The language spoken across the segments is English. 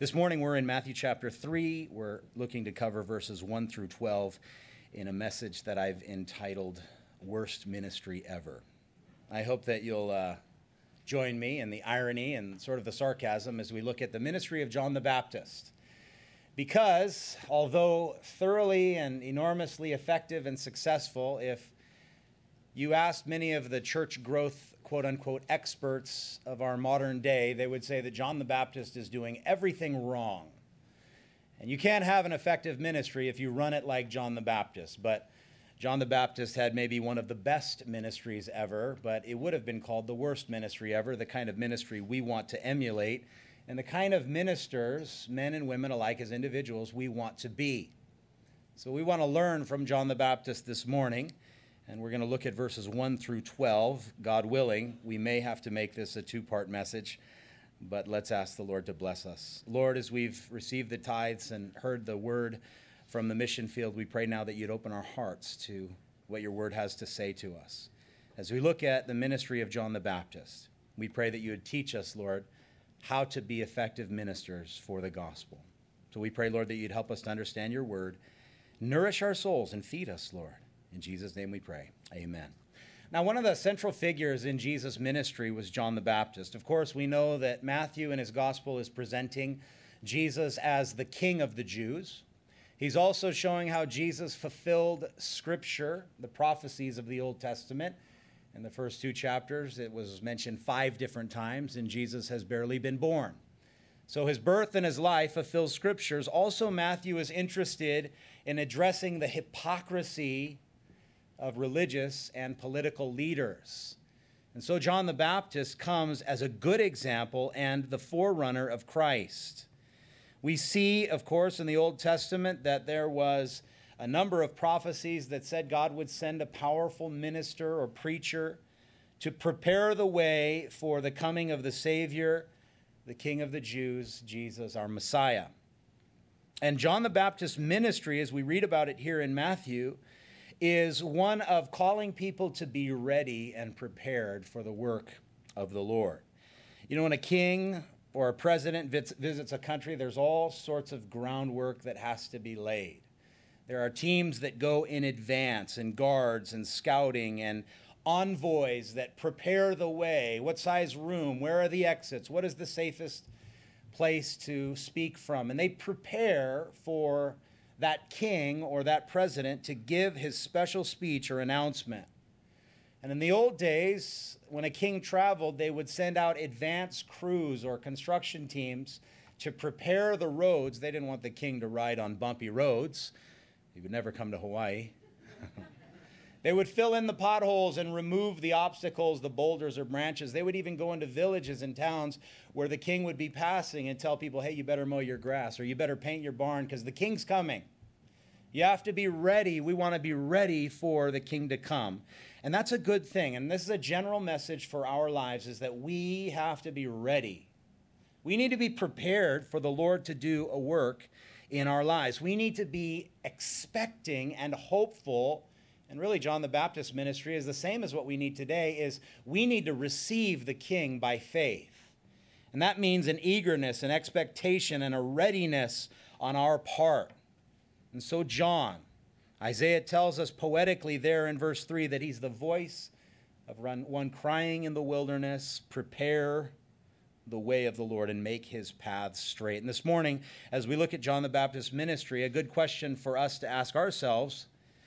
This morning we're in Matthew chapter 3. We're looking to cover verses 1 through 12 in a message that I've entitled Worst Ministry Ever. I hope that you'll join me in the irony and sort of the sarcasm as we look at the ministry of John the Baptist. Because although thoroughly and enormously effective and successful, if you asked many of the church growth, quote-unquote, experts of our modern day, they would say that John the Baptist is doing everything wrong. And you can't have an effective ministry if you run it like John the Baptist. But John the Baptist had maybe one of the best ministries ever, but it would have been called the worst ministry ever, the kind of ministry we want to emulate, and the kind of ministers, men and women alike as individuals, we want to be. So we want to learn from John the Baptist this morning. And we're going to look at verses 1 through 12. God willing, we may have to make this a two-part message, but let's ask the Lord to bless us. Lord, as we've received the tithes and heard the word from the mission field, we pray now that you'd open our hearts to what your word has to say to us. As we look at the ministry of John the Baptist, we pray that you would teach us, Lord, how to be effective ministers for the gospel. So we pray, Lord, that you'd help us to understand your word, nourish our souls, and feed us, Lord. In Jesus' name we pray. Amen. Now, one of the central figures in Jesus' ministry was John the Baptist. Of course, we know that Matthew in his gospel is presenting Jesus as the King of the Jews. He's also showing how Jesus fulfilled Scripture, the prophecies of the Old Testament. In the first two chapters, it was mentioned 5 different times, and Jesus has barely been born. So his birth and his life fulfills Scriptures. Also, Matthew is interested in addressing the hypocrisy of religious and political leaders. And so John the Baptist comes as a good example and the forerunner of Christ. We see, of course, in the Old Testament that there was a number of prophecies that said God would send a powerful minister or preacher to prepare the way for the coming of the Savior, the King of the Jews, Jesus, our Messiah. And John the Baptist's ministry, as we read about it here in Matthew, is one of calling people to be ready and prepared for the work of the Lord. You know, when a king or a president visits a country, there's all sorts of groundwork that has to be laid. There are teams that go in advance, and guards and scouting and envoys that prepare the way. What size room? Where are the exits? What is the safest place to speak from? And they prepare for that king or that president to give his special speech or announcement. And in the old days, when a king traveled, they would send out advance crews or construction teams to prepare the roads. They didn't want the king to ride on bumpy roads. He would never come to Hawaii. They would fill in the potholes and remove the obstacles, the boulders or branches. They would even go into villages and towns where the king would be passing and tell people, hey, you better mow your grass or you better paint your barn because the king's coming. You have to be ready. We want to be ready for the king to come. And that's a good thing. And this is a general message for our lives, is that we have to be ready. We need to be prepared for the Lord to do a work in our lives. We need to be expecting and hopeful. And really, John the Baptist ministry is the same as what we need today, is we need to receive the king by faith. And that means an eagerness, an expectation, and a readiness on our part. And so John, Isaiah tells us poetically there in verse 3 that he's the voice of one crying in the wilderness, prepare the way of the Lord and make his paths straight. And this morning, as we look at John the Baptist's ministry, a good question for us to ask ourselves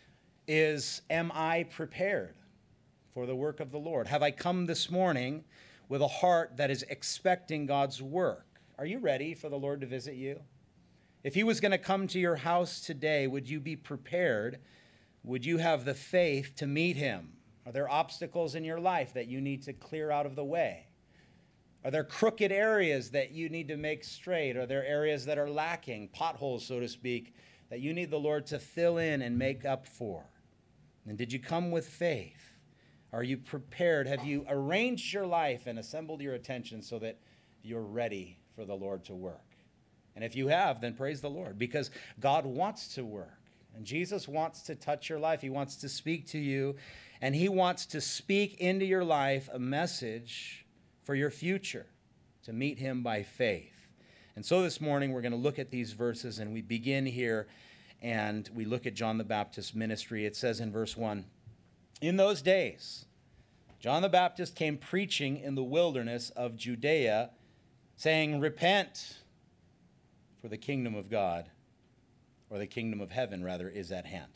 is, am I prepared for the work of the Lord? Have I come this morning with a heart that is expecting God's work? Are you ready for the Lord to visit you? If he was going to come to your house today, would you be prepared? Would you have the faith to meet him? Are there obstacles in your life that you need to clear out of the way? Are there crooked areas that you need to make straight? Are there areas that are lacking, potholes, so to speak, that you need the Lord to fill in and make up for? And did you come with faith? Are you prepared? Have you arranged your life and assembled your attention so that you're ready for the Lord to work? And if you have, then praise the Lord, because God wants to work. And Jesus wants to touch your life. He wants to speak to you, and he wants to speak into your life a message for your future, to meet him by faith. And so this morning we're going to look at these verses, and we begin here, and we look at John the Baptist's ministry. It says in verse 1, "In those days, John the Baptist came preaching in the wilderness of Judea, saying, 'Repent, for the kingdom of God,'" or the kingdom of heaven, rather, "is at hand."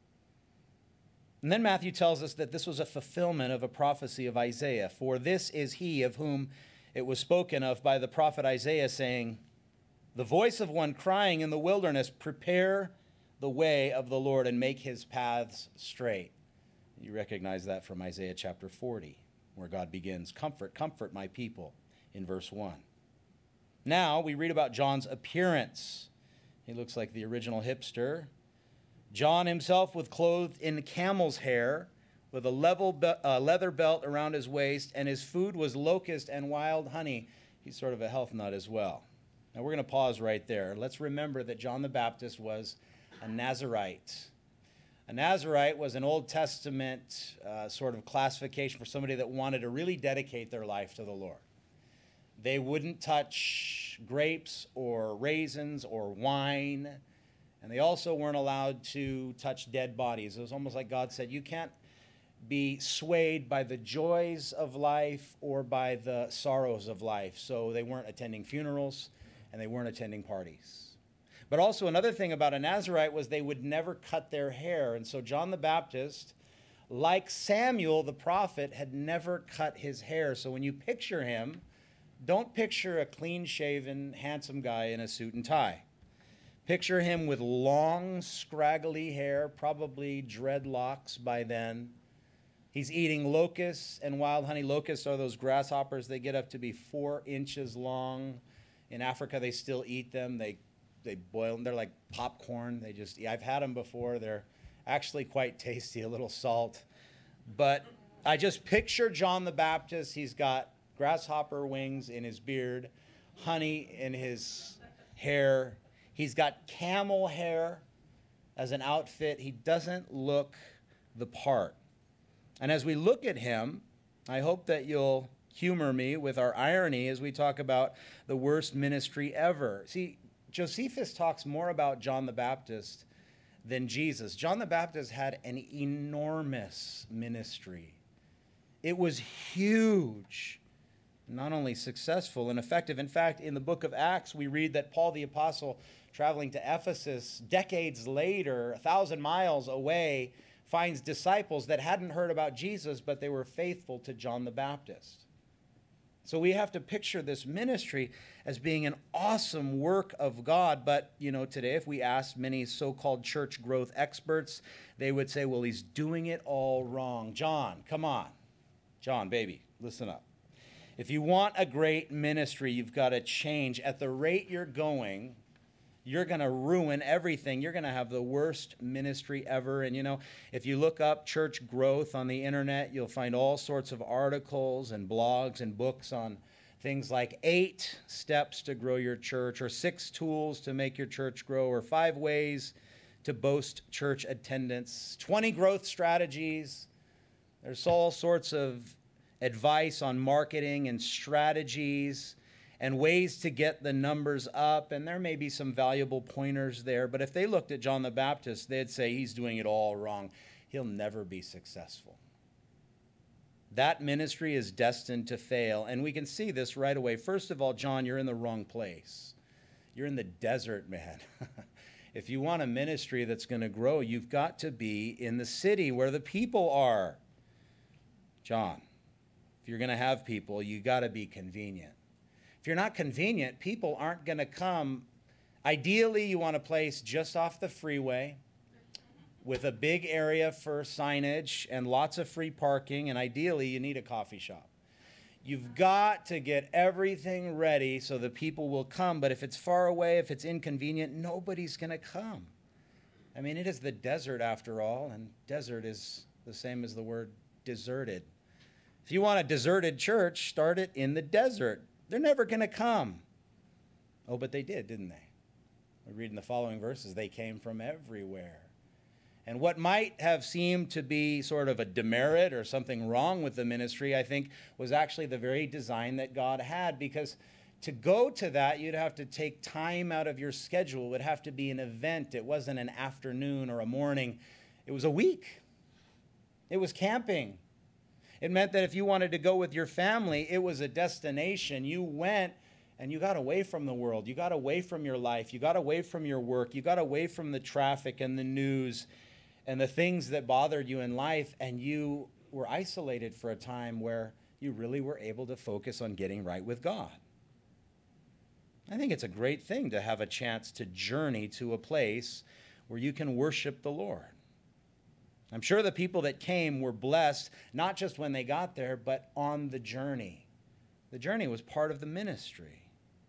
And then Matthew tells us that this was a fulfillment of a prophecy of Isaiah. "For this is he of whom it was spoken of by the prophet Isaiah, saying, 'The voice of one crying in the wilderness, prepare the way of the Lord and make his paths straight.'" You recognize that from Isaiah chapter 40, where God begins, "Comfort, comfort my people," in verse 1. Now we read about John's appearance. He looks like the original hipster. John himself was clothed in camel's hair, with a leather belt around his waist, and his food was locust and wild honey. He's sort of a health nut as well. Now we're going to pause right there. Let's remember that John the Baptist was a Nazirite. A Nazirite was an Old Testament sort of classification for somebody that wanted to really dedicate their life to the Lord. They wouldn't touch grapes or raisins or wine, and they also weren't allowed to touch dead bodies. It was almost like God said, you can't be swayed by the joys of life or by the sorrows of life. So they weren't attending funerals and they weren't attending parties. But also another thing about a Nazirite was they would never cut their hair. And so John the Baptist, like Samuel the prophet, had never cut his hair. So when you picture him, don't picture a clean-shaven, handsome guy in a suit and tie. Picture him with long, scraggly hair, probably dreadlocks by then. He's eating locusts and wild honey. Locusts are those grasshoppers. They get up to be 4 inches long. In Africa, they still eat them. They boil them. They're like popcorn. I've had them before. They're actually quite tasty, a little salt. But I just picture John the Baptist. He's got grasshopper wings in his beard, honey in his hair. He's got camel hair as an outfit. He doesn't look the part. And as we look at him, I hope that you'll humor me with our irony as we talk about the worst ministry ever. See, Josephus talks more about John the Baptist than Jesus. John the Baptist had an enormous ministry. It was huge. Not only successful and effective. In fact, in the book of Acts, we read that Paul the Apostle, traveling to Ephesus decades later, 1,000 miles away, finds disciples that hadn't heard about Jesus, but they were faithful to John the Baptist. So we have to picture this ministry as being an awesome work of God. But, today, if we ask many so-called church growth experts, they would say, well, he's doing it all wrong. John, come on. John, baby, listen up. If you want a great ministry, you've got to change. At the rate you're going, you're going to ruin everything. You're going to have the worst ministry ever. And, if you look up church growth on the internet, you'll find all sorts of articles and blogs and books on things like 8 steps to grow your church, or 6 tools to make your church grow, or 5 ways to boast church attendance, 20 growth strategies. There's all sorts of advice on marketing and strategies and ways to get the numbers up, and there may be some valuable pointers there, but if they looked at John the Baptist, they'd say he's doing it all wrong. He'll never be successful. That ministry is destined to fail, and we can see this right away. First of all, John, you're in the wrong place. You're in the desert, man. If you want a ministry that's going to grow, you've got to be in the city where the people are. John, if you're going to have people, you got to be convenient. If you're not convenient, people aren't going to come. Ideally, you want a place just off the freeway with a big area for signage and lots of free parking, and ideally, you need a coffee shop. You've got to get everything ready so the people will come, but if it's far away, if it's inconvenient, nobody's going to come. I mean, it is the desert after all, and desert is the same as the word deserted. If you want a deserted church, start it in the desert. They're never going to come. Oh, but they did, didn't they? We read in the following verses, they came from everywhere. And what might have seemed to be sort of a demerit or something wrong with the ministry, I think, was actually the very design that God had, because to go to that, you'd have to take time out of your schedule. It would have to be an event. It wasn't an afternoon or a morning. It was a week. It was camping. It meant that if you wanted to go with your family, it was a destination. You went and you got away from the world. You got away from your life. You got away from your work. You got away from the traffic and the news and the things that bothered you in life, and you were isolated for a time where you really were able to focus on getting right with God. I think it's a great thing to have a chance to journey to a place where you can worship the Lord. I'm sure the people that came were blessed, not just when they got there, but on the journey. The journey was part of the ministry.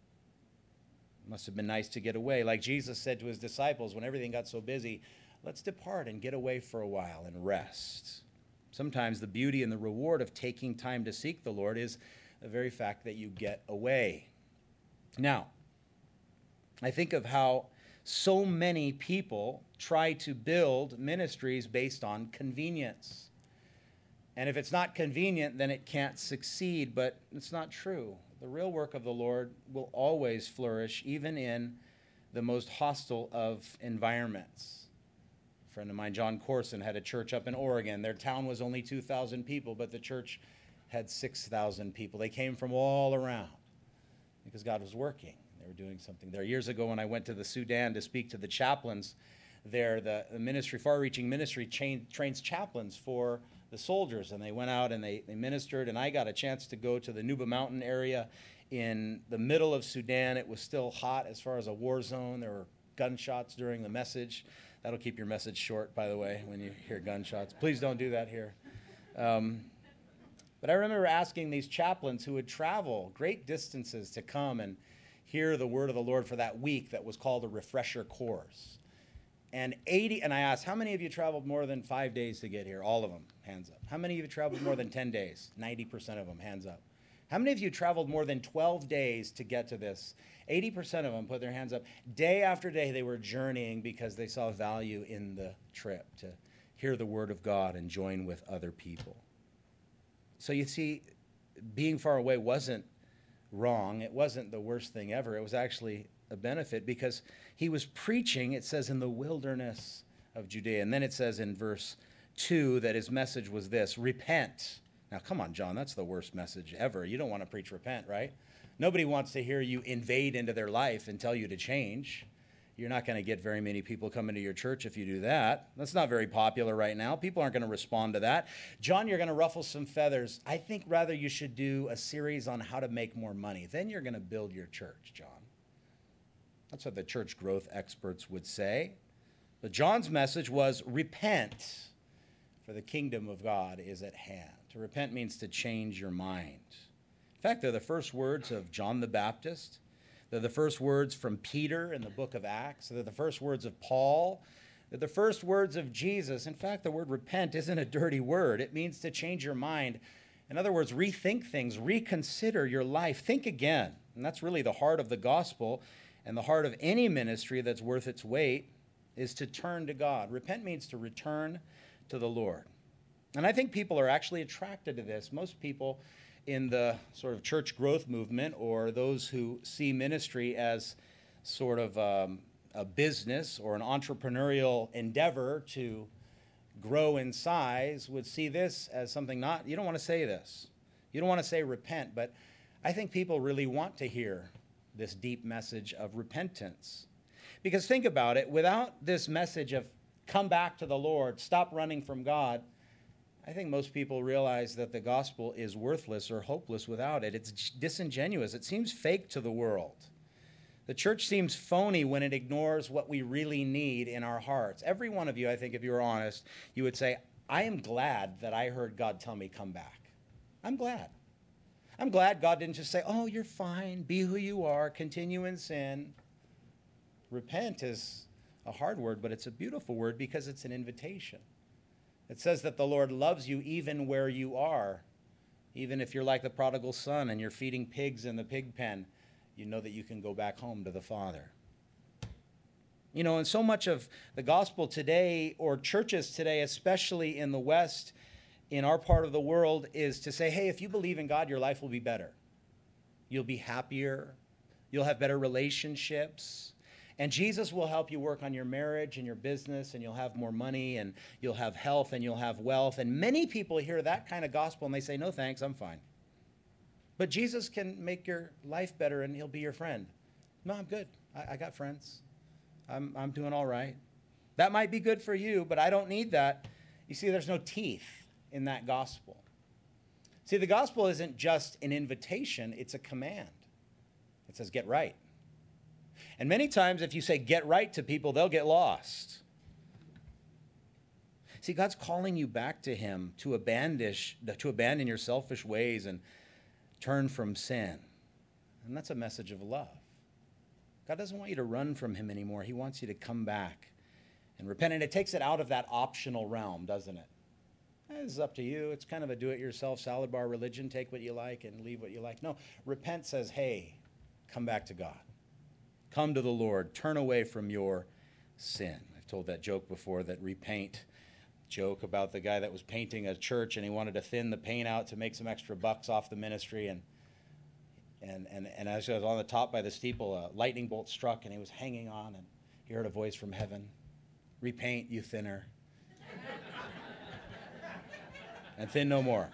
It must have been nice to get away. Like Jesus said to his disciples when everything got so busy, let's depart and get away for a while and rest. Sometimes the beauty and the reward of taking time to seek the Lord is the very fact that you get away. Now, I think of how so many people try to build ministries based on convenience. And if it's not convenient, then it can't succeed, but it's not true. The real work of the Lord will always flourish, even in the most hostile of environments. A friend of mine, John Corson, had a church up in Oregon. Their town was only 2,000 people, but the church had 6,000 people. They came from all around because God was working. They were doing something there. Years ago, when I went to the Sudan to speak to the chaplains there, the ministry, far-reaching ministry, trains chaplains for the soldiers, and they went out and they ministered, and I got a chance to go to the Nuba Mountain area in the middle of Sudan. It was still hot as far as a war zone. There were gunshots during the message. That'll keep your message short, by the way, when you hear gunshots. Please don't do that here. But I remember asking these chaplains who would travel great distances to come and hear the word of the Lord for that week that was called a refresher course. And I asked, how many of you traveled more than 5 days to get here? All of them, hands up. How many of you traveled more than 10 days? 90% of them, hands up. How many of you traveled more than 12 days to get to this? 80% of them put their hands up. Day after day, they were journeying because they saw value in the trip to hear the word of God and join with other people. So you see, being far away wasn't wrong. It wasn't the worst thing ever. It was actually a benefit because he was preaching, it says, in the wilderness of Judea. And then it says in verse 2 that his message was this: repent. Now, come on, John, that's the worst message ever. You don't want to preach repent, right? Nobody wants to hear you invade into their life and tell you to change. You're not going to get very many people coming to your church if you do that. That's not very popular right now. People aren't going to respond to that. John, you're going to ruffle some feathers. I think rather you should do a series on how to make more money. Then you're going to build your church, John. That's what the church growth experts would say. But John's message was repent, for the kingdom of God is at hand. To repent means to change your mind. In fact, they're the first words of John the Baptist. They're the first words from Peter in the book of Acts. They're the first words of Paul. They're the first words of Jesus. In fact, the word repent isn't a dirty word. It means to change your mind. In other words, rethink things, reconsider your life, think again. And that's really the heart of the gospel, and the heart of any ministry that's worth its weight is to turn to God. Repent means to return to the Lord. And I think people are actually attracted to this. Most people in the sort of church growth movement, or those who see ministry as sort of a business or an entrepreneurial endeavor to grow in size, would see this as something not, you don't want to say this. You don't want to say repent, but I think people really want to hear this deep message of repentance. Because think about it, without this message of come back to the Lord, stop running from God, I think most people realize that the gospel is worthless or hopeless without it. It's disingenuous. It seems fake to the world. The church seems phony when it ignores what we really need in our hearts. Every one of you, I think, if you were honest, you would say, I am glad that I heard God tell me come back. I'm glad. I'm glad God didn't just say, oh, you're fine, be who you are, continue in sin. Repent is a hard word, but it's a beautiful word because it's an invitation. It says that the Lord loves you even where you are. Even if you're like the prodigal son and you're feeding pigs in the pig pen, you know that you can go back home to the Father. You know, and so much of the gospel today, or churches today, especially in the West, in our part of the world, is to say, hey, if you believe in God, your life will be better. You'll be happier. You'll have better relationships. And Jesus will help you work on your marriage and your business, and you'll have more money, and you'll have health, and you'll have wealth. And many people hear that kind of gospel, and they say, no, thanks, I'm fine. But Jesus can make your life better, and he'll be your friend. No, I'm good. I got friends. I'm doing all right. That might be good for you, but I don't need that. You see, there's no teeth in that gospel. See, the gospel isn't just an invitation, it's a command. It says, get right. And many times if you say get right to people, they'll get lost. See, God's calling you back to him to abandon your selfish ways and turn from sin. And that's a message of love. God doesn't want you to run from him anymore. He wants you to come back and repent. And it takes it out of that optional realm, doesn't it? It's up to you. It's kind of a do-it-yourself salad bar religion. Take what you like and leave what you like. No, repent says, hey, come back to God. Come to the Lord. Turn away from your sin. I've told that joke before, that repaint joke about the guy that was painting a church and he wanted to thin the paint out to make some extra bucks off the ministry. And as he was on the top by the steeple, a lightning bolt struck and he was hanging on, and he heard a voice from heaven, repaint, you thinner. And thin no more.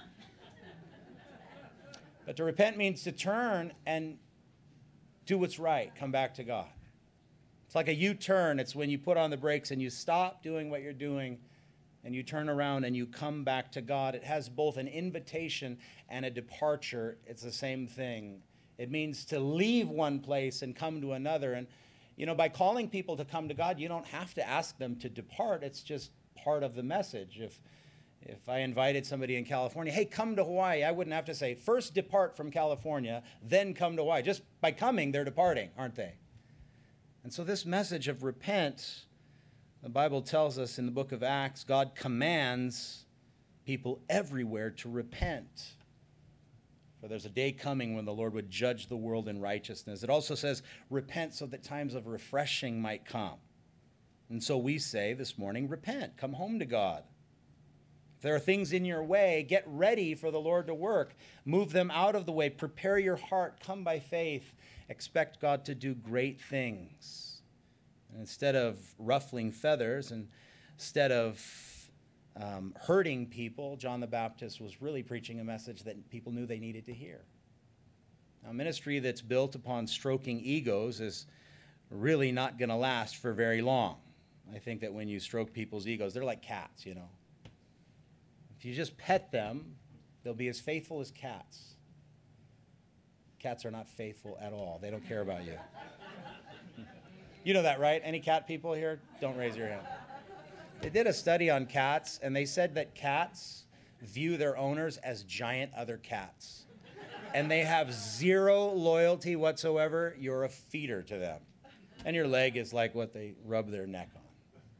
But to repent means to turn and do what's right. Come back to God. It's like a U-turn. It's when you put on the brakes and you stop doing what you're doing and you turn around and you come back to God. It has both an invitation and a departure. It's the same thing. It means to leave one place and come to another. And, you know, by calling people to come to God, you don't have to ask them to depart. It's just part of the message. If I invited somebody in California, hey, come to Hawaii, I wouldn't have to say, first depart from California, then come to Hawaii. Just by coming, they're departing, aren't they? And so this message of repent, the Bible tells us in the book of Acts, God commands people everywhere to repent. For there's a day coming when the Lord would judge the world in righteousness. It also says, repent so that times of refreshing might come. And so we say this morning, repent, come home to God. If there are things in your way, get ready for the Lord to work. Move them out of the way. Prepare your heart. Come by faith. Expect God to do great things. And instead of ruffling feathers, and instead of hurting people, John the Baptist was really preaching a message that people knew they needed to hear. Now, ministry that's built upon stroking egos is really not going to last for very long. I think that when you stroke people's egos, they're like cats, you know. If you just pet them, they'll be as faithful as cats. Cats are not faithful at all. They don't care about you. You know that, right? Any cat people here? Don't raise your hand. They did a study on cats, and they said that cats view their owners as giant other cats. And they have zero loyalty whatsoever. You're a feeder to them. And your leg is like what they rub their neck on.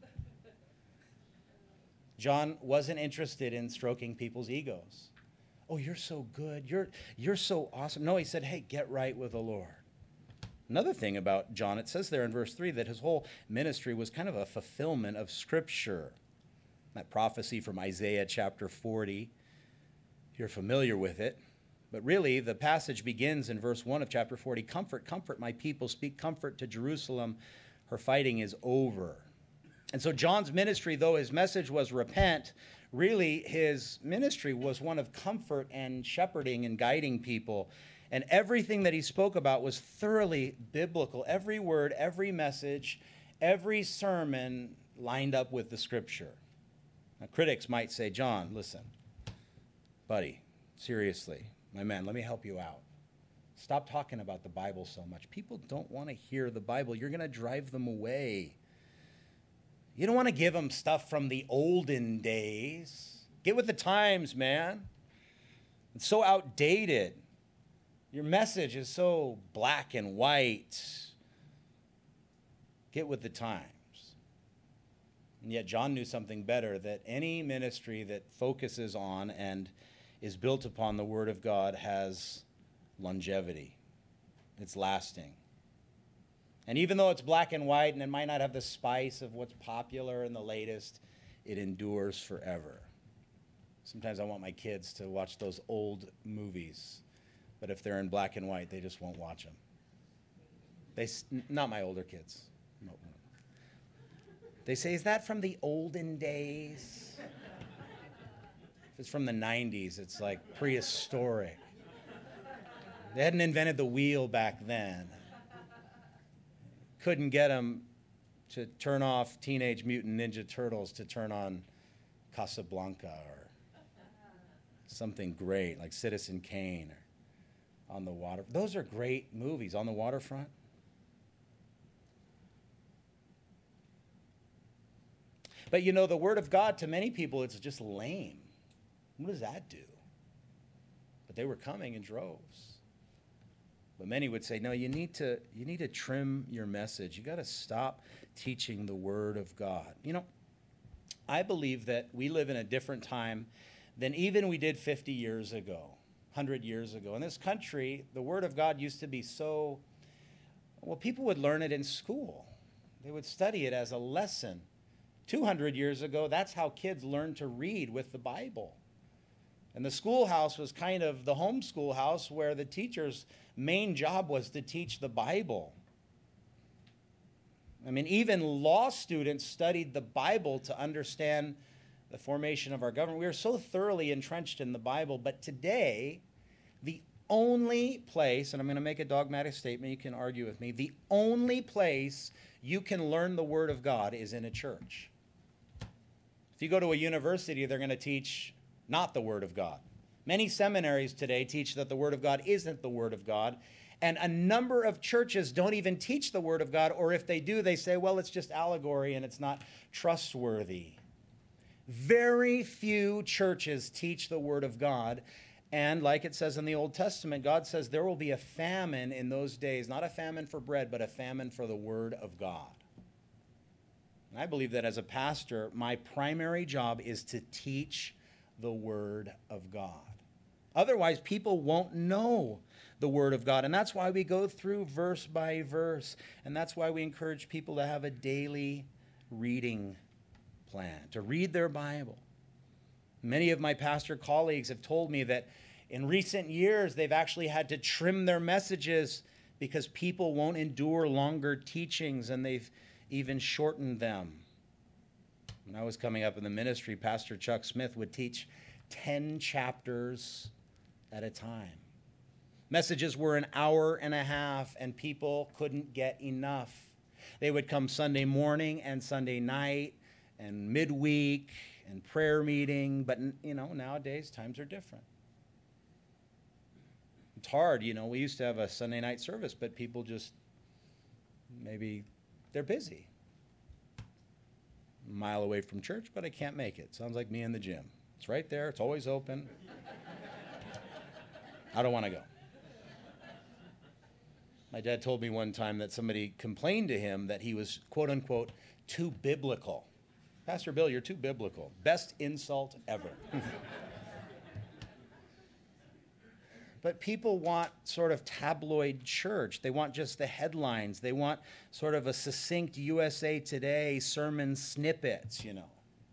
John wasn't interested in stroking people's egos. Oh, you're so good. You're so awesome. No, he said, hey, get right with the Lord. Another thing about John, it says there in verse 3 that his whole ministry was kind of a fulfillment of Scripture. That prophecy from Isaiah chapter 40, if you're familiar with it. But really, the passage begins in verse 1 of chapter 40. Comfort, comfort my people. Speak comfort to Jerusalem. Her fighting is over. And so John's ministry, though his message was repent, really his ministry was one of comfort and shepherding and guiding people. And everything that he spoke about was thoroughly biblical. Every word, every message, every sermon lined up with the Scripture. Now, critics might say, John, listen, buddy, seriously, my man, let me help you out. Stop talking about the Bible so much. People don't want to hear the Bible. You're going to drive them away. You don't want to give them stuff from the olden days. Get with the times, man. It's so outdated. Your message is so black and white. Get with the times. And yet John knew something better, that any ministry that focuses on and is built upon the Word of God has longevity. It's lasting. And even though it's black and white and it might not have the spice of what's popular and the latest, it endures forever. Sometimes I want my kids to watch those old movies, but if they're in black and white, they just won't watch them. Not my older kids. No. They say, is that from the olden days? If it's from the 90s, it's like prehistoric. They hadn't invented the wheel back then. Couldn't get them to turn off Teenage Mutant Ninja Turtles to turn on Casablanca or something great like Citizen Kane or On the Water. Those are great movies. On the Waterfront. But you know, the Word of God, to many people, it's just lame. What does that do? But they were coming in droves. But many would say, no, you need to trim your message. You got to stop teaching the Word of God. You know, I believe that we live in a different time than even we did 50 years ago, 100 years ago. In this country, the Word of God used to be so, well, people would learn it in school. They would study it as a lesson. 200 years ago, that's how kids learned to read with the Bible. And the schoolhouse was kind of the home schoolhouse where the teacher's main job was to teach the Bible. I mean, even law students studied the Bible to understand the formation of our government. We are so thoroughly entrenched in the Bible, but today, the only place, and I'm going to make a dogmatic statement, you can argue with me, the only place you can learn the Word of God is in a church. If you go to a university, they're going to teach not the Word of God. Many seminaries today teach that the Word of God isn't the Word of God, and a number of churches don't even teach the Word of God, or if they do, they say, well, it's just allegory and it's not trustworthy. Very few churches teach the Word of God, and like it says in the Old Testament, God says there will be a famine in those days, not a famine for bread, but a famine for the Word of God. And I believe that as a pastor, my primary job is to teach the Word of God. Otherwise, people won't know the Word of God. And that's why we go through verse by verse. And that's why we encourage people to have a daily reading plan, to read their Bible. Many of my pastor colleagues have told me that in recent years, they've actually had to trim their messages because people won't endure longer teachings, and they've even shortened them. When I was coming up in the ministry, Pastor Chuck Smith would teach 10 chapters at a time. Messages were an hour and a half, and people couldn't get enough. They would come Sunday morning and Sunday night and midweek and prayer meeting, but you know, nowadays times are different. It's hard, you know, we used to have a Sunday night service, but people just, maybe they're busy. A mile away from church, but I can't make it. Sounds like me in the gym. It's right there, it's always open. I don't want to go. My dad told me one time that somebody complained to him that he was, quote unquote, too biblical. Pastor Bill, you're too biblical. Best insult ever. But people want sort of tabloid church. They want just the headlines. They want sort of a succinct USA Today sermon snippets, you know.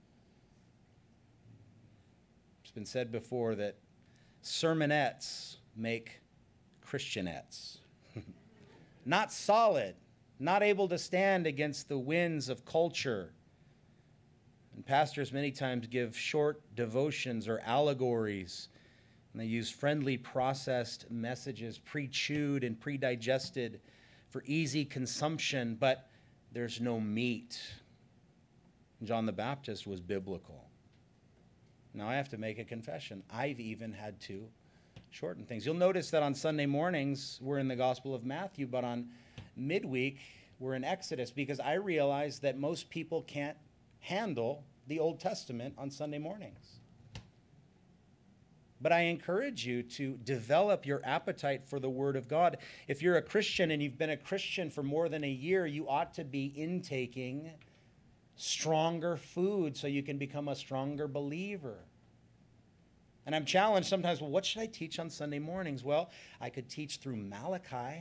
It's been said before that sermonettes make Christianettes. Not solid, not able to stand against the winds of culture. And pastors many times give short devotions or allegories, and they use friendly processed messages, pre-chewed and pre-digested for easy consumption, but there's no meat. John the Baptist was biblical. Now I have to make a confession. I've even had to shorten things. You'll notice that on Sunday mornings, we're in the Gospel of Matthew, but on midweek, we're in Exodus, because I realize that most people can't handle the Old Testament on Sunday mornings. But I encourage you to develop your appetite for the Word of God. If you're a Christian and you've been a Christian for more than a year, you ought to be intaking stronger food so you can become a stronger believer. And I'm challenged sometimes, well, what should I teach on Sunday mornings? Well, I could teach through Malachi,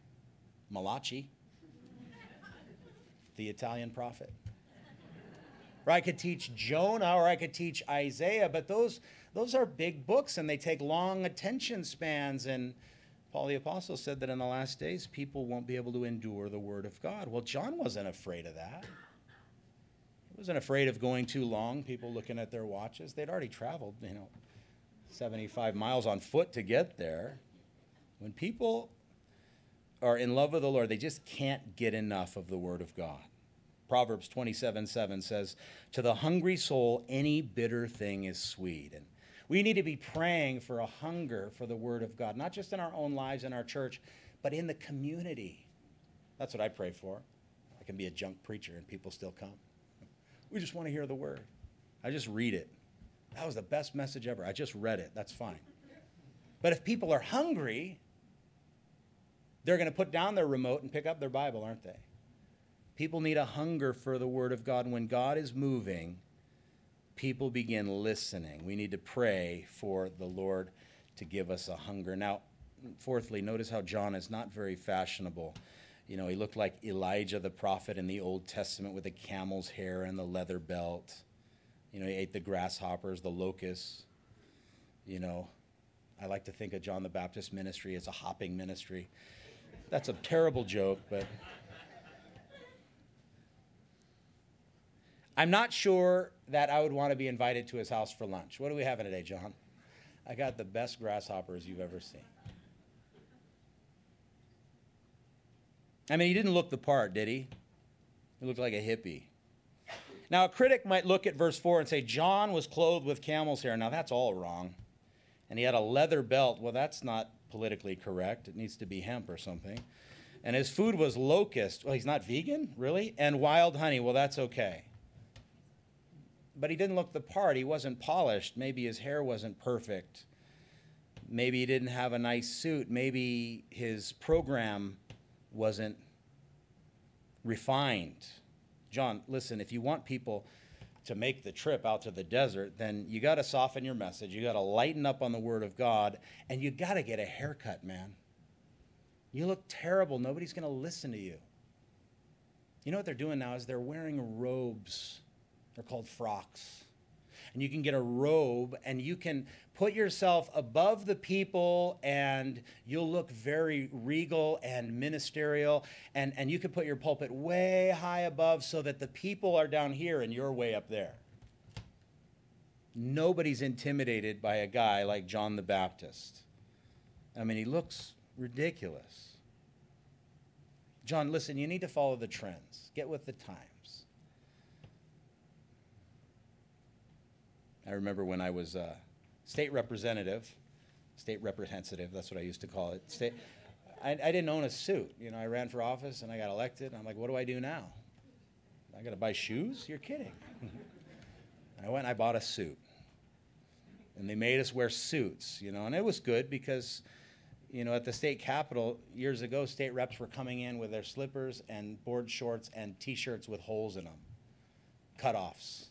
the Italian prophet. Or I could teach Jonah, or I could teach Isaiah, but those are big books, and they take long attention spans, and Paul the Apostle said that in the last days, people won't be able to endure the word of God. Well, John wasn't afraid of that. He wasn't afraid of going too long, people looking at their watches. They'd already traveled, 75 miles on foot to get there. When people are in love with the Lord, they just can't get enough of the word of God. Proverbs 27:7 says, "To the hungry soul, any bitter thing is sweet." And we need to be praying for a hunger for the word of God, not just in our own lives, in our church, but in the community. That's what I pray for. I can be a junk preacher and people still come. We just want to hear the word. I just read it. That was the best message ever. I just read it. That's fine. But if people are hungry, they're going to put down their remote and pick up their Bible, aren't they? People need a hunger for the word of God. And when God is moving, people begin listening. We need to pray for the Lord to give us a hunger. Now, fourthly, notice how John is not very fashionable. He looked like Elijah the prophet in the Old Testament with the camel's hair and the leather belt. He ate the grasshoppers, the locusts. I like to think of John the Baptist ministry as a hopping ministry. That's a terrible joke, but I'm not sure that I would want to be invited to his house for lunch. What are we having today, John? I got the best grasshoppers you've ever seen. I mean, he didn't look the part, did he? He looked like a hippie. Now, a critic might look at verse 4 and say, John was clothed with camel's hair. Now, that's all wrong. And he had a leather belt. Well, that's not politically correct. It needs to be hemp or something. And his food was locust. Well, he's not vegan? Really? And wild honey. Well, that's okay. But he didn't look the part. He wasn't polished. Maybe his hair wasn't perfect. Maybe he didn't have a nice suit. Maybe his program wasn't refined. John, listen, if you want people to make the trip out to the desert, then you got to soften your message. You got to lighten up on the word of God, and you got to get a haircut, man. You look terrible. Nobody's going to listen to you. You know what they're doing now is they're wearing robes. They're called frocks. And you can get a robe, and you can put yourself above the people, and you'll look very regal and ministerial, and you can put your pulpit way high above so that the people are down here and you're way up there. Nobody's intimidated by a guy like John the Baptist. I mean, he looks ridiculous. John, listen, you need to follow the trends. Get with the times. I remember when I was state representative, that's what I used to call it. I didn't own a suit. I ran for office and I got elected. I'm like, what do I do now? I got to buy shoes? You're kidding. I went and I bought a suit. And they made us wear suits, and it was good because, at the state capitol years ago, state reps were coming in with their slippers and board shorts and T-shirts with holes in them, cutoffs.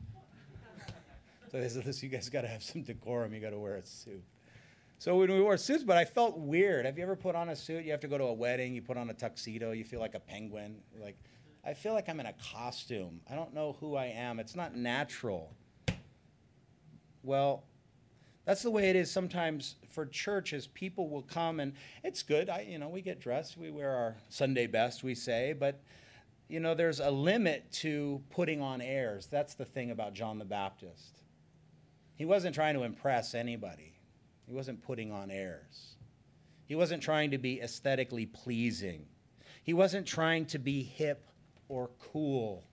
So they said, listen, you guys got to have some decorum. You got to wear a suit. So when we wore suits, but I felt weird. Have you ever put on a suit? You have to go to a wedding. You put on a tuxedo. You feel like a penguin. I feel like I'm in a costume. I don't know who I am. It's not natural. Well, that's the way it is sometimes for churches. People will come, and it's good. We get dressed. We wear our Sunday best, we say. But, there's a limit to putting on airs. That's the thing about John the Baptist. He wasn't trying to impress anybody. He wasn't putting on airs. He wasn't trying to be aesthetically pleasing. He wasn't trying to be hip or cool.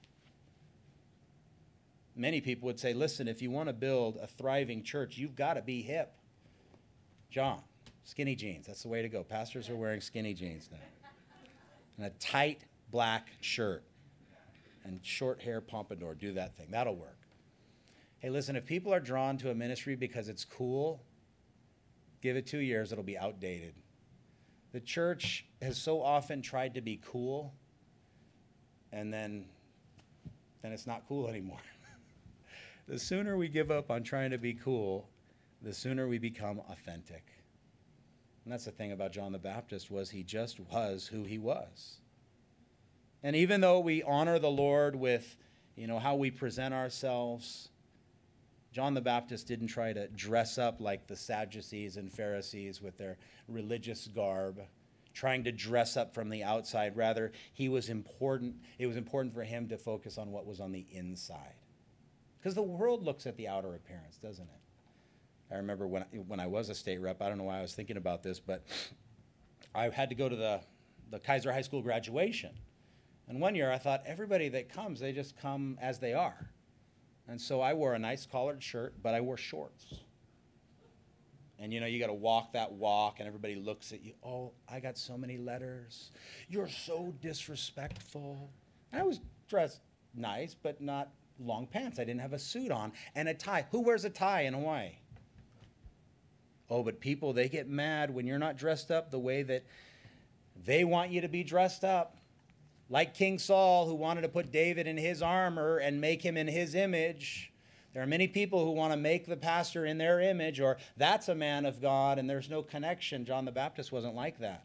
Many people would say, listen, if you want to build a thriving church, you've got to be hip. John, skinny jeans, that's the way to go. Pastors are wearing skinny jeans now. And a tight black shirt and short hair pompadour. Do that thing. That'll work. Hey, listen, if people are drawn to a ministry because it's cool, give it 2 years, it'll be outdated. The church has so often tried to be cool, and then it's not cool anymore. The sooner we give up on trying to be cool, the sooner we become authentic. And that's the thing about John the Baptist, was he just was who he was. And even though we honor the Lord with, how we present ourselves, John the Baptist didn't try to dress up like the Sadducees and Pharisees with their religious garb, trying to dress up from the outside. Rather, it was important for him to focus on what was on the inside. Because the world looks at the outer appearance, doesn't it? I remember when I was a state rep, I don't know why I was thinking about this, but I had to go to the Kaiser High School graduation. And one year I thought everybody that comes, they just come as they are. And so I wore a nice collared shirt, but I wore shorts. And you got to walk that walk, and everybody looks at you. Oh, I got so many letters. You're so disrespectful. And I was dressed nice, but not long pants. I didn't have a suit on and a tie. Who wears a tie in Hawaii? Oh, but people, they get mad when you're not dressed up the way that they want you to be dressed up. Like King Saul, who wanted to put David in his armor and make him in his image. There are many people who want to make the pastor in their image, or that's a man of God, and there's no connection. John the Baptist wasn't like that.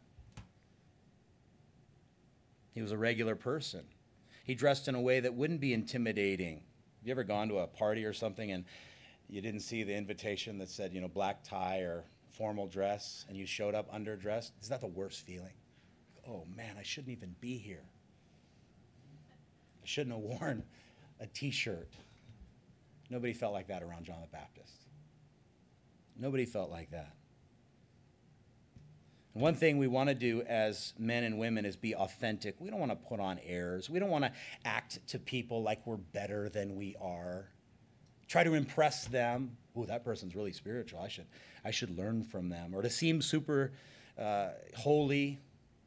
He was a regular person. He dressed in a way that wouldn't be intimidating. Have you ever gone to a party or something and you didn't see the invitation that said, black tie or formal dress, and you showed up underdressed? Is that the worst feeling? Oh, man, I shouldn't even be here. I shouldn't have worn a T-shirt. Nobody felt like that around John the Baptist. Nobody felt like that. And one thing we want to do as men and women is be authentic. We don't want to put on airs. We don't want to act to people like we're better than we are. Try to impress them. Oh, that person's really spiritual. I should learn from them. Or to seem super holy.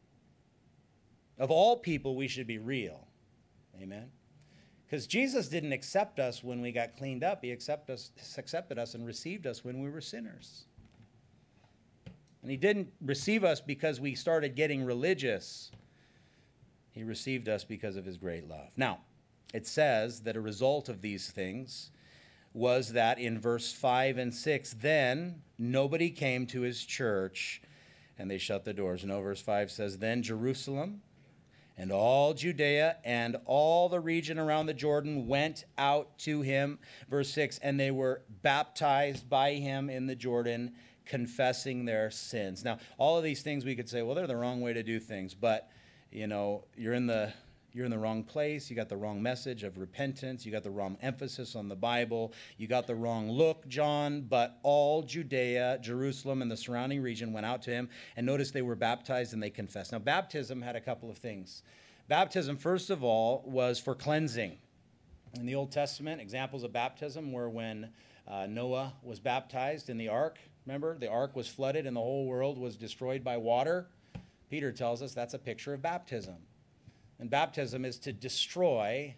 Of all people, we should be real. Amen? Because Jesus didn't accept us when we got cleaned up. He accepted us and received us when we were sinners. And he didn't receive us because we started getting religious. He received us because of his great love. Now, it says that a result of these things was that in verse 5 and 6, then nobody came to his church, and they shut the doors. No, verse 5 says, then Jerusalem and all Judea and all the region around the Jordan went out to him. Verse 6, and they were baptized by him in the Jordan, confessing their sins. Now, all of these things we could say, well, they're the wrong way to do things, but, you're in the wrong place. You got the wrong message of repentance. You got the wrong emphasis on the Bible. You got the wrong look, John. But all Judea, Jerusalem, and the surrounding region went out to him. And notice they were baptized and they confessed. Now, baptism had a couple of things. Baptism, first of all, was for cleansing. In the Old Testament, examples of baptism were when Noah was baptized in the ark. Remember, the ark was flooded and the whole world was destroyed by water. Peter tells us that's a picture of baptism. And baptism is to destroy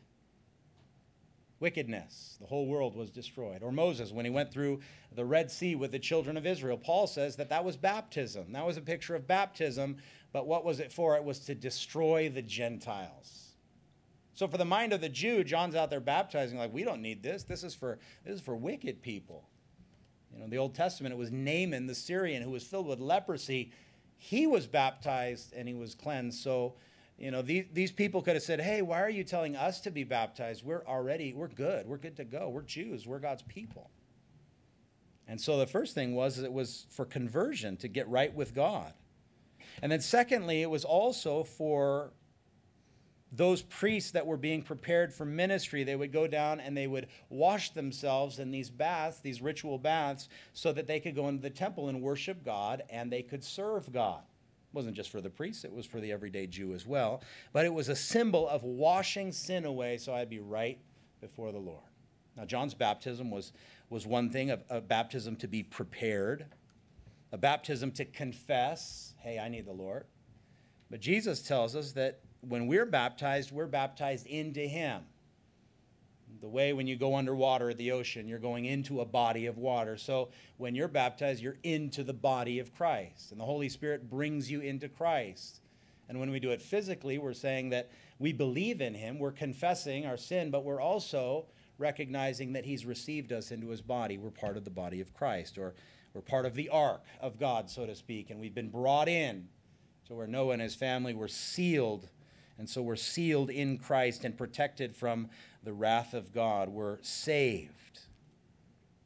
wickedness. The whole world was destroyed. Or Moses, when he went through the Red Sea with the children of Israel, Paul says that was baptism. That was a picture of baptism, but what was it for? It was to destroy the Gentiles. So for the mind of the Jew, John's out there baptizing like, we don't need this. This is for wicked people. In the Old Testament, it was Naaman the Syrian who was filled with leprosy. He was baptized and he was cleansed. So these people could have said, hey, why are you telling us to be baptized? We're good. We're good to go. We're Jews. We're God's people. And so the first thing was it was for conversion, to get right with God. And then secondly, it was also for those priests that were being prepared for ministry. They would go down and they would wash themselves in these baths, these ritual baths, so that they could go into the temple and worship God and they could serve God. It wasn't just for the priests, it was for the everyday Jew as well. But it was a symbol of washing sin away so I'd be right before the Lord. Now, John's baptism was one thing, a baptism to be prepared, a baptism to confess, hey, I need the Lord. But Jesus tells us that when we're baptized into him. The way when you go underwater at the ocean, you're going into a body of water. So when you're baptized, you're into the body of Christ. And the Holy Spirit brings you into Christ. And when we do it physically, we're saying that we believe in him. We're confessing our sin, but we're also recognizing that he's received us into his body. We're part of the body of Christ, or we're part of the ark of God, so to speak. And we've been brought in to where Noah and his family were sealed. And so we're sealed in Christ and protected from the wrath of God. We're saved.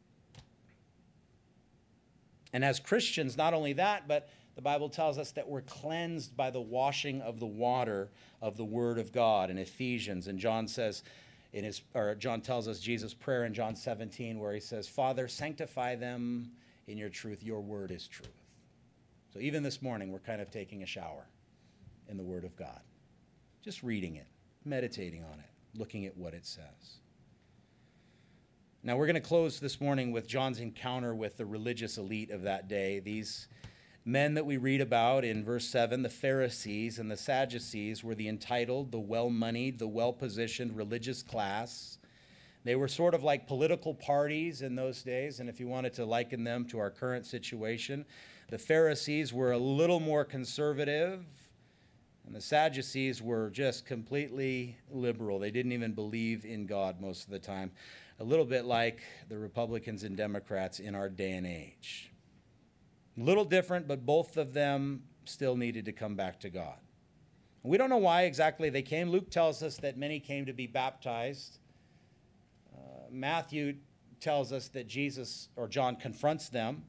And as Christians, not only that, but the Bible tells us that we're cleansed by the washing of the water of the Word of God in Ephesians. And John says, John tells us Jesus' prayer in John 17, where he says, Father, sanctify them in your truth. Your word is truth. So even this morning, we're kind of taking a shower in the Word of God. Just reading it, meditating on it, looking at what it says. Now, we're going to close this morning with John's encounter with the religious elite of that day. These men that we read about in verse 7, the Pharisees and the Sadducees, were the entitled, the well-moneyed, the well-positioned religious class. They were sort of like political parties in those days, and if you wanted to liken them to our current situation, the Pharisees were a little more conservative, and the Sadducees were just completely liberal. They didn't even believe in God most of the time. A little bit like the Republicans and Democrats in our day and age. A little different, but both of them still needed to come back to God. We don't know why exactly they came. Luke tells us that many came to be baptized. Matthew tells us that John confronts them.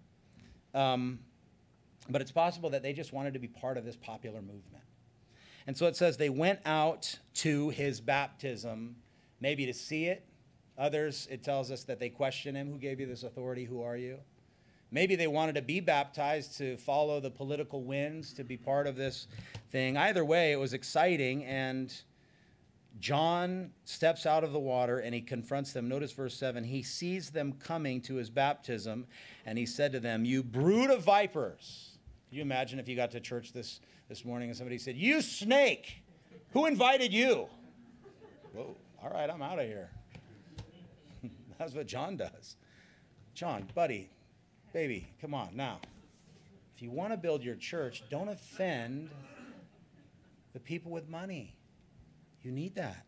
But it's possible that they just wanted to be part of this popular movement. And so it says they went out to his baptism, maybe to see it. Others, it tells us that they question him. Who gave you this authority? Who are you? Maybe they wanted to be baptized to follow the political winds, to be part of this thing. Either way, it was exciting, and John steps out of the water and he confronts them. Notice verse 7. He sees them coming to his baptism, and he said to them, "You brood of vipers." Can you imagine if you got to church this morning and somebody said, "You snake, who invited you?" Whoa, all right, I'm out of here. That's what John does. John, buddy, baby, come on now. If you want to build your church, don't offend the people with money. You need that.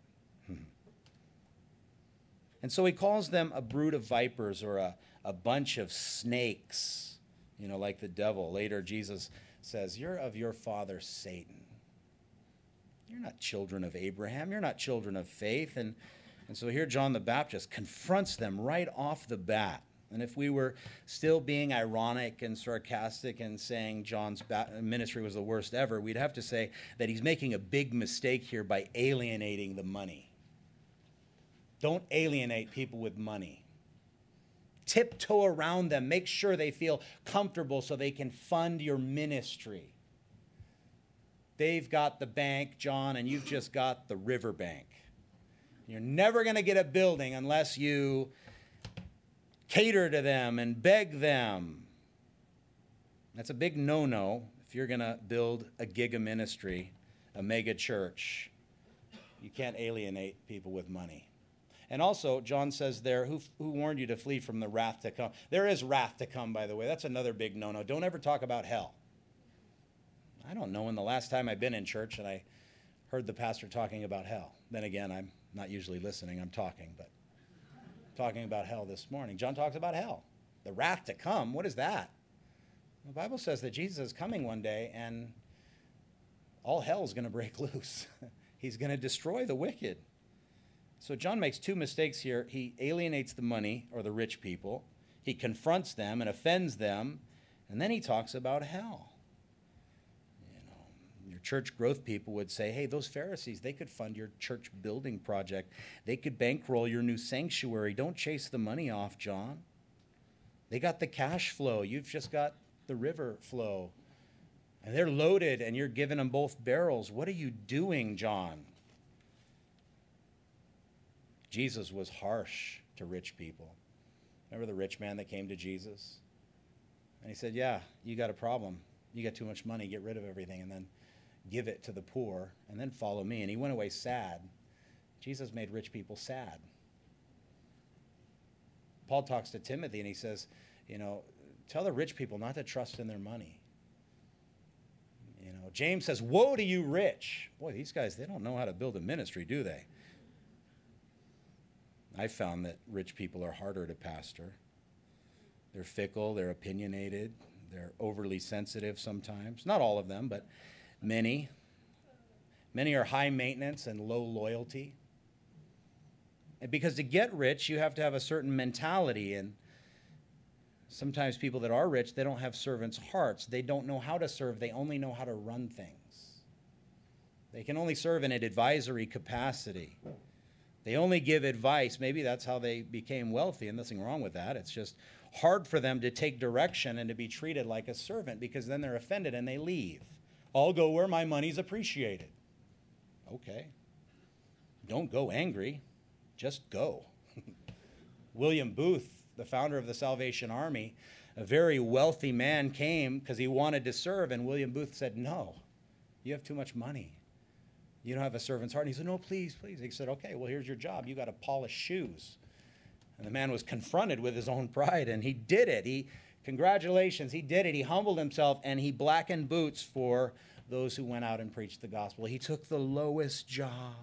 And so he calls them a brood of vipers, or a bunch of snakes, like the devil. Later, Jesus says, "You're of your father, Satan. You're not children of Abraham. You're not children of faith." And so here John the Baptist confronts them right off the bat. And if we were still being ironic and sarcastic and saying John's ministry was the worst ever, we'd have to say that he's making a big mistake here by alienating the money. Don't alienate people with money. Tiptoe around them. Make sure they feel comfortable so they can fund your ministry. They've got the bank, John, and you've just got the riverbank. You're never going to get a building unless you cater to them and beg them. That's a big no-no if you're going to build a giga ministry, a mega church. You can't alienate people with money. And also, John says there, who warned you to flee from the wrath to come? There is wrath to come, by the way. That's another big no-no. Don't ever talk about hell. I don't know when the last time I've been in church and I heard the pastor talking about hell. Then again, I'm not usually listening. I'm talking, but talking about hell this morning. John talks about hell. The wrath to come. What is that? The Bible says that Jesus is coming one day and all hell is going to break loose. He's going to destroy the wicked. So John makes two mistakes here. He alienates the money or the rich people. He confronts them and offends them. And then he talks about hell. Your church growth people would say, hey, those Pharisees, they could fund your church building project. They could bankroll your new sanctuary. Don't chase the money off, John. They got the cash flow. You've just got the river flow. And they're loaded, and you're giving them both barrels. What are you doing, John? Jesus was harsh to rich people. Remember the rich man that came to Jesus? And he said, yeah, you got a problem. You got too much money. Get rid of everything and then give it to the poor and then follow me. And he went away sad. Jesus made rich people sad. Paul talks to Timothy and he says, tell the rich people not to trust in their money. James says, woe to you rich. Boy, these guys, they don't know how to build a ministry, do they? I found that rich people are harder to pastor. They're fickle, they're opinionated, they're overly sensitive sometimes. Not all of them, but many. Many are high maintenance and low loyalty. And because to get rich, you have to have a certain mentality. And Sometimes people that are rich, they don't have servants' hearts. They don't know how to serve. They only know how to run things. They can only serve in an advisory capacity. They only give advice. Maybe that's how they became wealthy, and nothing wrong with that. It's just hard for them to take direction and to be treated like a servant, because then they're offended and they leave. I'll go where my money's appreciated. Okay. Don't go angry. Just go. William Booth, the founder of the Salvation Army, a very wealthy man, came because he wanted to serve, and William Booth said, no, you have too much money. You don't have a servant's heart. And he said, no, please, please. He said, okay, well, here's your job. You got to polish shoes. And the man was confronted with his own pride, and he did it. Congratulations, he did it. He humbled himself, and he blackened boots for those who went out and preached the gospel. He took the lowest job.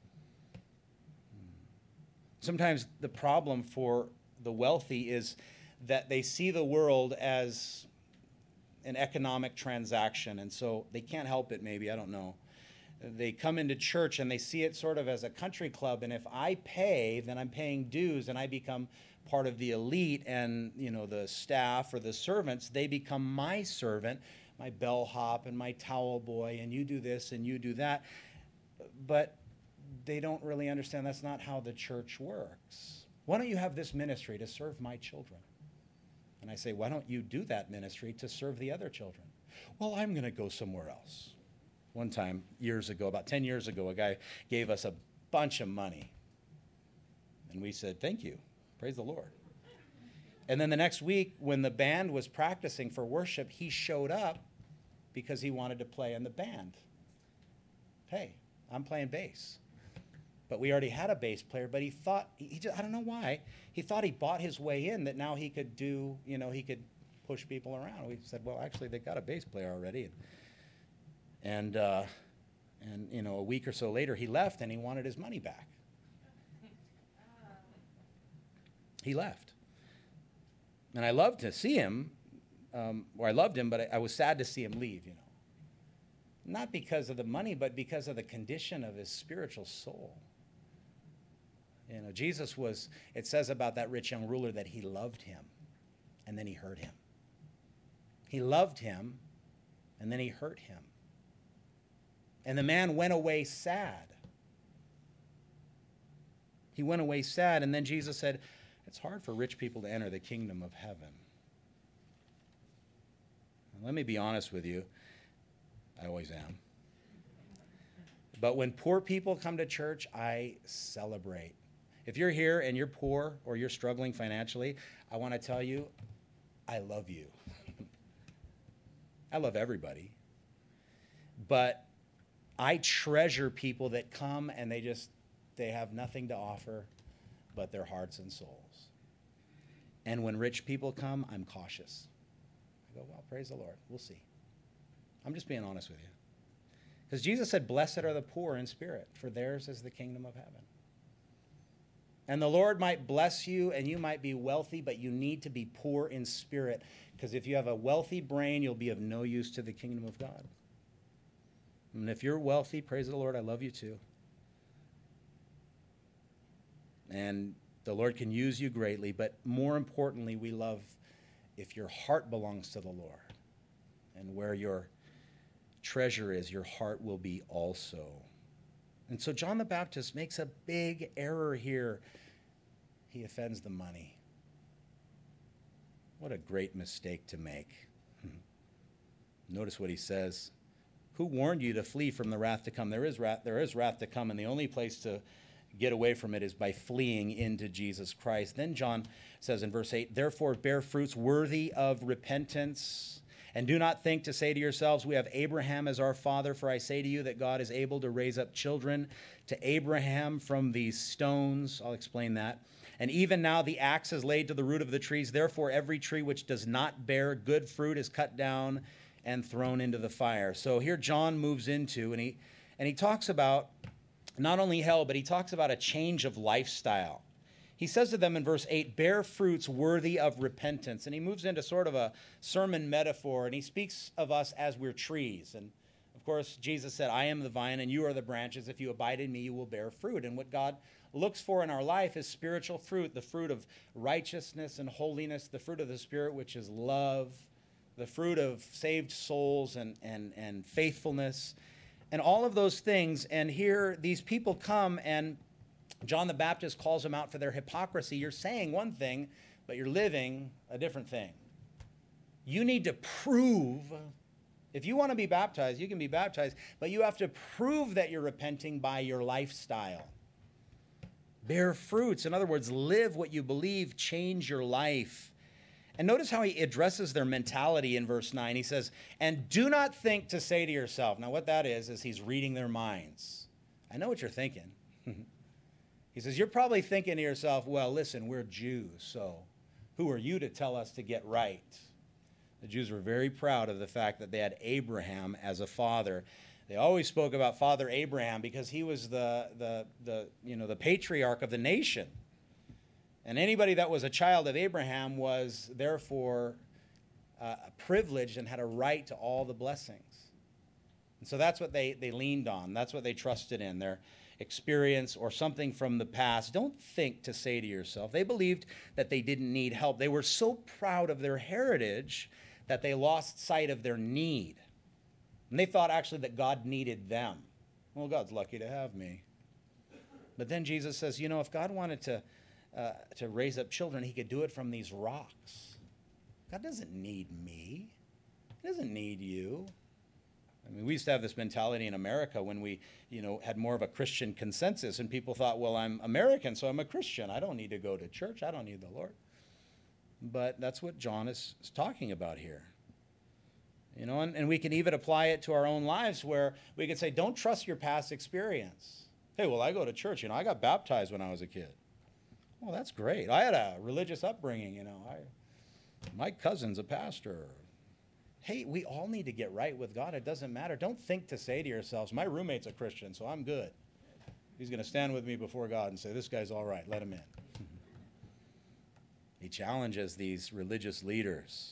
Sometimes the problem for the wealthy is that they see the world as an economic transaction, and so they can't help it, maybe, I don't know. They come into church and they see it sort of as a country club, and if I pay, then I'm paying dues, and I become part of the elite, and the staff or the servants, they become my servant, my bellhop and my towel boy, and you do this and you do that. But they don't really understand that's not how the church works. Why don't you have this ministry to serve my children? And I say, why don't you do that ministry to serve the other children? Well, I'm going to go somewhere else. One time, years ago, about 10 years ago, a guy gave us a bunch of money. And we said, thank you. Praise the Lord. And then the next week, when the band was practicing for worship, he showed up because he wanted to play in the band. Hey, I'm playing bass. But we already had a bass player, but he thought, I don't know why, he thought he bought his way in, that now he could do, he could push people around. We said, well, actually, they got a bass player already. And a week or so later, he left, and he wanted his money back. He left. And I loved to see him, or I loved him, but I was sad to see him leave, Not because of the money, but because of the condition of his spiritual soul. Jesus it says about that rich young ruler that he loved him, and then he hurt him. He loved him, and then he hurt him. And the man went away sad. He went away sad, and then Jesus said, it's hard for rich people to enter the kingdom of heaven. And let me be honest with you. I always am. But when poor people come to church, I celebrate. If you're here and you're poor or you're struggling financially, I want to tell you, I love you. I love everybody. But I treasure people that come and they have nothing to offer but their hearts and souls. And when rich people come, I'm cautious. I go, well, praise the Lord. We'll see. I'm just being honest with you. Because Jesus said, blessed are the poor in spirit, for theirs is the kingdom of heaven. And the Lord might bless you and you might be wealthy, but you need to be poor in spirit. Because if you have a wealthy brain, you'll be of no use to the kingdom of God. And if you're wealthy, praise the Lord, I love you too. And the Lord can use you greatly, but more importantly, we love if your heart belongs to the Lord. And where your treasure is, your heart will be also. And so John the Baptist makes a big error here. He offends the money. What a great mistake to make. Notice what he says. Who warned you to flee from the wrath to come? There is wrath to come, and the only place to get away from it is by fleeing into Jesus Christ. Then John says in verse 8, therefore bear fruits worthy of repentance. And do not think to say to yourselves, we have Abraham as our father, for I say to you that God is able to raise up children to Abraham from these stones. I'll explain that. And even now the axe is laid to the root of the trees. Therefore every tree which does not bear good fruit is cut down and thrown into the fire. So here John moves into, and he talks about not only hell, but he talks about a change of lifestyle. He says to them in verse 8, bear fruits worthy of repentance. And he moves into sort of a sermon metaphor, and he speaks of us as we're trees. And of course, Jesus said, I am the vine and you are the branches. If you abide in me, you will bear fruit. And what God looks for in our life is spiritual fruit, the fruit of righteousness and holiness, the fruit of the Spirit, which is love, the fruit of saved souls and faithfulness, and all of those things. And here these people come, and John the Baptist calls them out for their hypocrisy. You're saying one thing, but you're living a different thing. You need to prove, if you want to be baptized, you can be baptized, but you have to prove that you're repenting by your lifestyle. Bear fruits. In other words, live what you believe, change your life. And notice how he addresses their mentality in verse 9. He says, and do not think to say to yourself. Now what that is he's reading their minds. I know what you're thinking. He says, you're probably thinking to yourself, well, listen, we're Jews, so who are you to tell us to get right? The Jews were very proud of the fact that they had Abraham as a father. They always spoke about Father Abraham because he was the patriarch of the nation. And anybody that was a child of Abraham was therefore privileged and had a right to all the blessings. And so that's what they leaned on. That's what they trusted in, their experience or something from the past. Don't think to say to yourself. They believed that they didn't need help. They were so proud of their heritage that they lost sight of their need. And they thought actually that God needed them. Well, God's lucky to have me. But then Jesus says, if God wanted to raise up children, he could do it from these rocks. God doesn't need me. He doesn't need you. I mean, we used to have this mentality in America when we, had more of a Christian consensus, and people thought, well, I'm American, so I'm a Christian. I don't need to go to church. I don't need the Lord. But that's what John is talking about here. And we can even apply it to our own lives where we could say, don't trust your past experience. Hey, well, I go to church. I got baptized when I was a kid. Well, that's great. I had a religious upbringing, my cousin's a pastor. Hey, we all need to get right with God. It doesn't matter. Don't think to say to yourselves, my roommate's a Christian, so I'm good. He's going to stand with me before God and say, this guy's all right. Let him in. He challenges these religious leaders.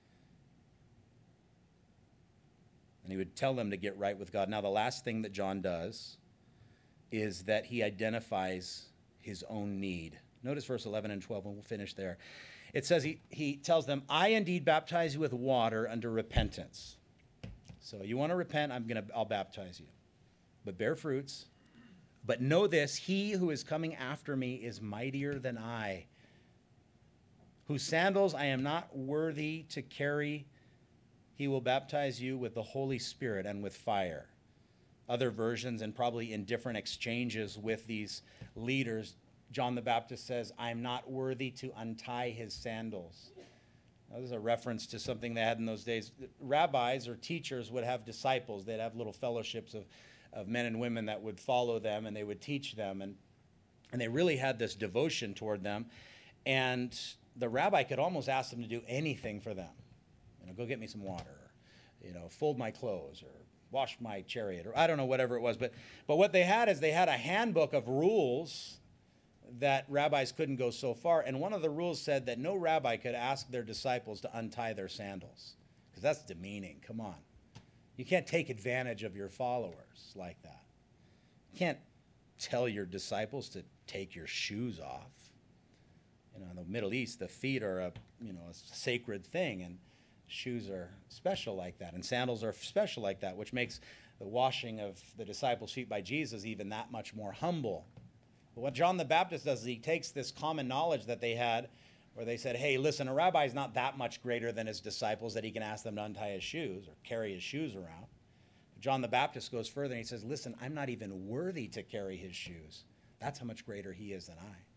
And he would tell them to get right with God. Now, the last thing that John does is that he identifies his own need. Notice verse 11 and 12, and we'll finish there. It says he tells them, I indeed baptize you with water unto repentance. So you want to repent, I'll baptize you. But bear fruits. But know this, he who is coming after me is mightier than I, whose sandals I am not worthy to carry. He will baptize you with the Holy Spirit and with fire. Other versions, and probably in different exchanges with these leaders, John the Baptist says, I'm not worthy to untie his sandals. Now, this is a reference to something they had in those days. Rabbis or teachers would have disciples. They'd have little fellowships of men and women that would follow them, and they would teach them. And they really had this devotion toward them. And the rabbi could almost ask them to do anything for them. Go get me some water, or, fold my clothes, or wash my chariot, or I don't know, whatever it was. But what they had is they had a handbook of rules that rabbis couldn't go so far. And one of the rules said that no rabbi could ask their disciples to untie their sandals, because that's demeaning. Come on. You can't take advantage of your followers like that. You can't tell your disciples to take your shoes off. In the Middle East, the feet are a sacred thing, and shoes are special like that, and sandals are special like that, which makes the washing of the disciples' feet by Jesus even that much more humble. But what John the Baptist does is he takes this common knowledge that they had, where they said, hey, listen, a rabbi is not that much greater than his disciples that he can ask them to untie his shoes or carry his shoes around. But John the Baptist goes further and he says, listen, I'm not even worthy to carry his shoes. That's how much greater he is than I.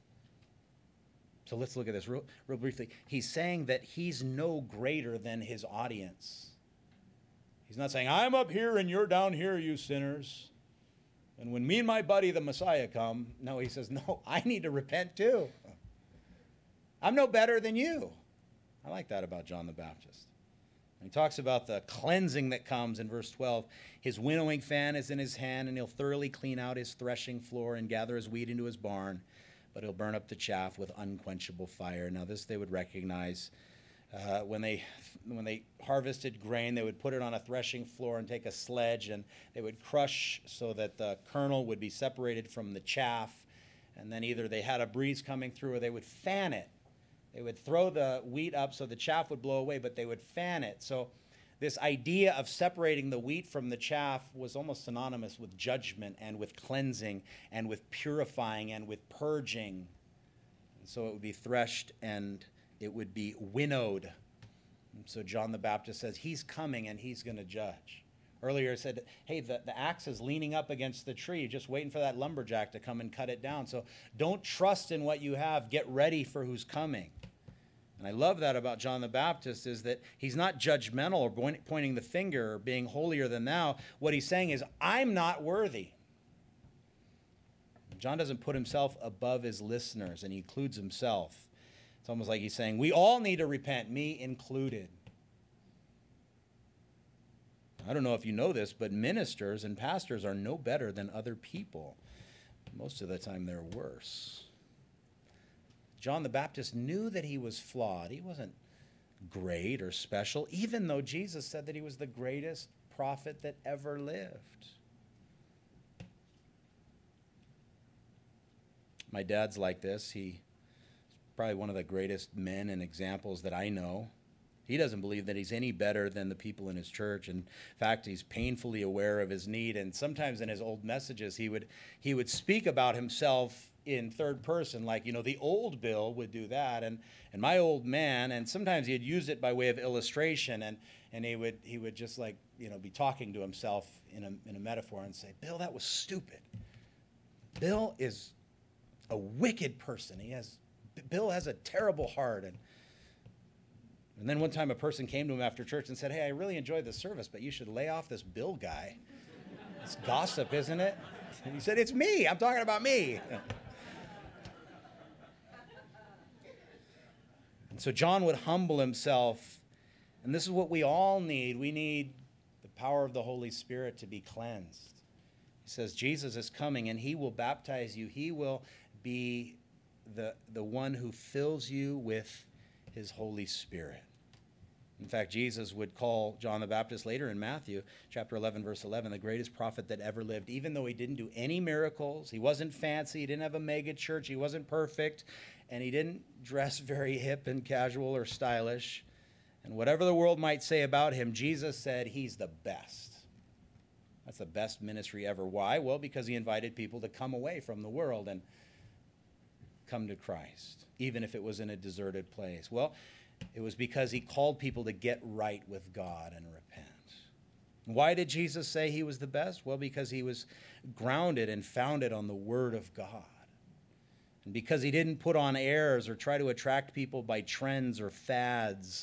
So let's look at this real briefly. He's saying that he's no greater than his audience. He's not saying, I'm up here and you're down here, you sinners. And when me and my buddy, the Messiah, come, no, he says, no, I need to repent too. I'm no better than you. I like that about John the Baptist. And he talks about the cleansing that comes in verse 12. His winnowing fan is in his hand, and he'll thoroughly clean out his threshing floor and gather his wheat into his barn, but he'll burn up the chaff with unquenchable fire. Now this they would recognize When they harvested grain, they would put it on a threshing floor and take a sledge, and they would crush so that the kernel would be separated from the chaff. And then either they had a breeze coming through or they would fan it. They would throw the wheat up so the chaff would blow away, but they would fan it. So this idea of separating the wheat from the chaff was almost synonymous with judgment and with cleansing and with purifying and with purging. And so it would be threshed and it would be winnowed. And so John the Baptist says he's coming and he's going to judge. Earlier it said, hey, the axe is leaning up against the tree, just waiting for that lumberjack to come and cut it down. So don't trust in what you have. Get ready for who's coming. And I love that about John the Baptist, is that he's not judgmental or pointing the finger or being holier than thou. What he's saying is, I'm not worthy. John doesn't put himself above his listeners, and he includes himself. It's almost like he's saying, we all need to repent, me included. I don't know if you know this, but ministers and pastors are no better than other people. Most of the time, they're worse. John the Baptist knew that he was flawed. He wasn't great or special, even though Jesus said that he was the greatest prophet that ever lived. My dad's like this. He's probably one of the greatest men and examples that I know. He doesn't believe that he's any better than the people in his church. In fact, he's painfully aware of his need. And sometimes in his old messages, he would speak about himself in third person, like, the old Bill would do that, and my old man. And sometimes he'd use it by way of illustration, and he would just be talking to himself in a metaphor and say, Bill, that was stupid. Bill is a wicked person. Bill has a terrible heart. And then one time a person came to him after church and said, hey, I really enjoyed the service, but you should lay off this Bill guy. It's gossip, isn't it? And he said, it's me. I'm talking about me. And so John would humble himself. And this is what we all need. We need the power of the Holy Spirit to be cleansed. He says Jesus is coming and he will baptize you. He will be the one who fills you with his Holy Spirit. In fact, Jesus would call John the Baptist later in Matthew chapter 11, verse 11, the greatest prophet that ever lived, even though he didn't do any miracles. He wasn't fancy. He didn't have a mega church. He wasn't perfect. And he didn't dress very hip and casual or stylish. And whatever the world might say about him, Jesus said he's the best. That's the best ministry ever. Why? Well, because he invited people to come away from the world and come to Christ, even if it was in a deserted place. Well, it was because he called people to get right with God and repent. Why did Jesus say he was the best? Well, because he was grounded and founded on the Word of God. And because he didn't put on airs or try to attract people by trends or fads.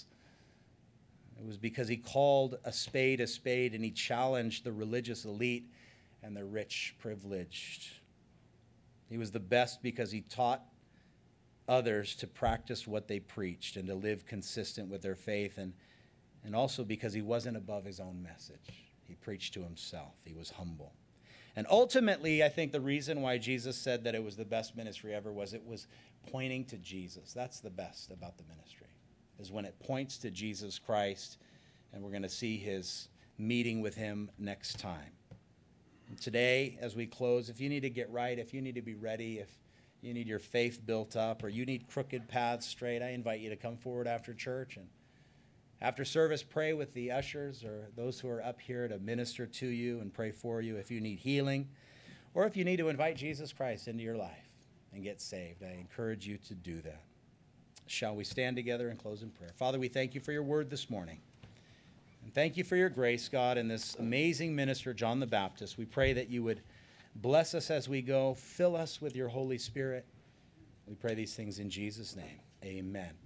It was because he called a spade and he challenged the religious elite and the rich privileged. He was the best because he taught others to practice what they preached and to live consistent with their faith, and also because he wasn't above his own message. He preached to himself. He was humble. And ultimately, I think the reason why Jesus said that it was the best ministry ever was it was pointing to Jesus. That's the best about the ministry, is when it points to Jesus Christ, and we're going to see his meeting with him next time. And today, as we close, if you need to get right, if you need to be ready, if you need your faith built up, or you need crooked paths straight, I invite you to come forward after church. And after service, pray with the ushers or those who are up here to minister to you and pray for you if you need healing, or if you need to invite Jesus Christ into your life and get saved. I encourage you to do that. Shall we stand together and close in prayer? Father, we thank you for your word this morning. And thank you for your grace, God, and this amazing minister, John the Baptist. We pray that you would bless us as we go. Fill us with your Holy Spirit. We pray these things in Jesus' name. Amen.